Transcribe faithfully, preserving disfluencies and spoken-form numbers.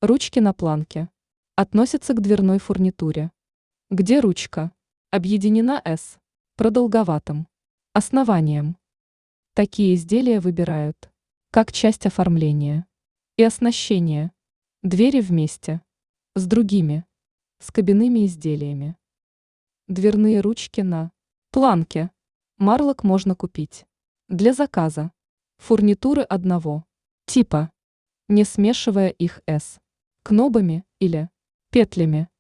Ручки на планке. Относятся к дверной фурнитуре. Где ручка? Объединена с продолговатым основанием. Такие изделия выбирают как часть оформления и оснащения. Двери вместе с другими скобяными изделиями. Дверные ручки на планке. Марлок можно купить для заказа фурнитуры одного типа, не смешивая их с кнобами или петлями.